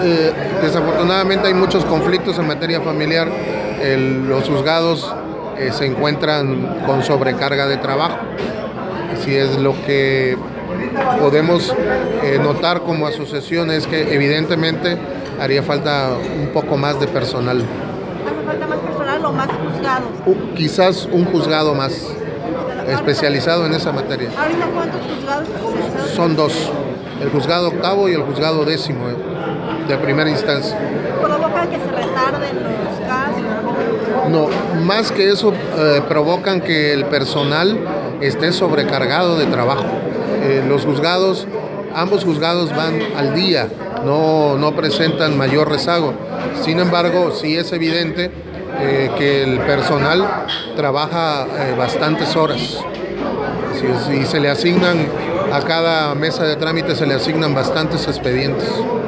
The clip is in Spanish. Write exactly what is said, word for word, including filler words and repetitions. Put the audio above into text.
eh, desafortunadamente hay muchos conflictos en materia familiar. El, los juzgados eh, se encuentran con sobrecarga de trabajo. Así es, lo que podemos eh, notar como asociación es que evidentemente haría falta un poco más de personal. ¿Hace falta más personal o más juzgados? Uh, quizás un juzgado más especializado en esa materia. ¿Ahorita cuántos juzgados especializados? Son dos, el juzgado octavo y el juzgado décimo, eh, de primera instancia. ¿Provocan que se retarden los casos? No, más que eso, eh, provocan que el personal esté sobrecargado de trabajo. Eh, los juzgados, ambos juzgados van al día, no, no presentan mayor rezago. Sin embargo, sí es evidente eh, que el personal trabaja eh, bastantes horas. Así es, y se le asignan, a cada mesa de trámite se le asignan bastantes expedientes.